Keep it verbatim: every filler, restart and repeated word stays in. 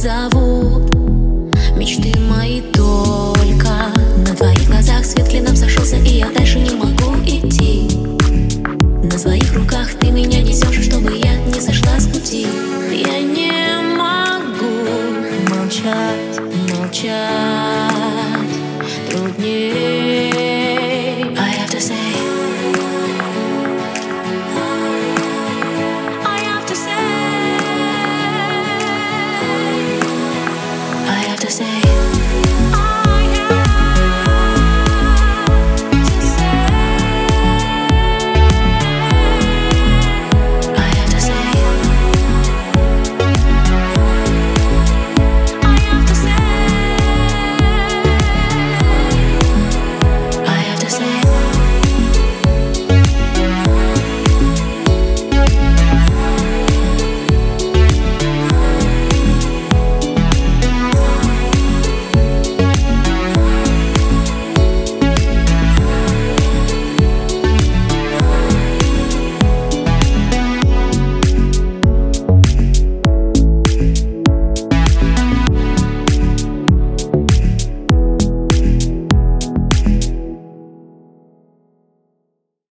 зовут. Мечты мои только на твоих глазах свет клином сошелся, и я дальше не могу идти. На своих руках ты меня несешь, чтобы я не сошла с пути. Я не могу молчать, молчать труднее. I have to say, I have to say, I have to say.